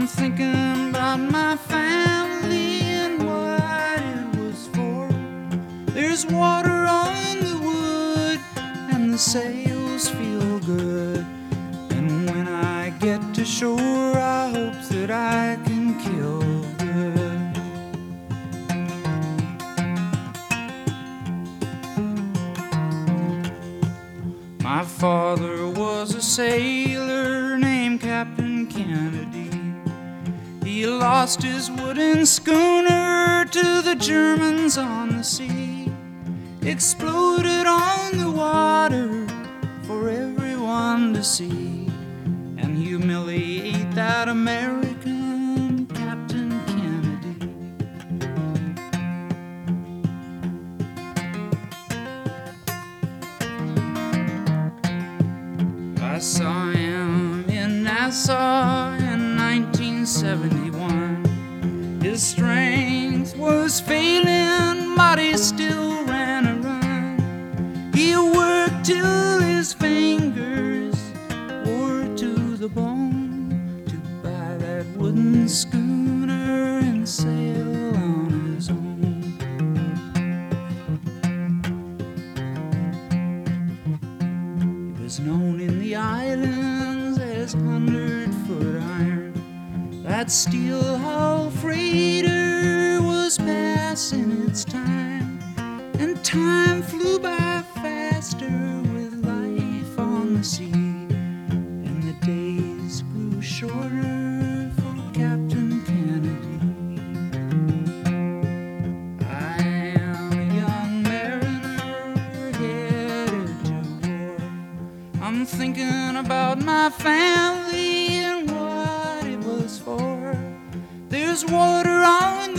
I'm thinking about my family and what it was for. There's water on the wood and the sails feel good. And when I get to shore, I hope that I can kill good. My father was a sailor named Captain Kennedy. He lost his wooden schooner to the Germans on the sea. Exploded on the water for everyone to see, and humiliate that American Captain Kennedy. I saw him in Nassau in 1971. His strength was failing, but he still ran a run. He worked till his fingers wore to the bone to buy that wooden schooner and sail on his own. He was known in the islands as 100-foot iron. That steel-hull freighter was passing its time, and time flew by faster with life on the sea, and the days grew shorter for Captain Kennedy. I am a young mariner headed to war. I'm thinking about my family and what it was for. There's water on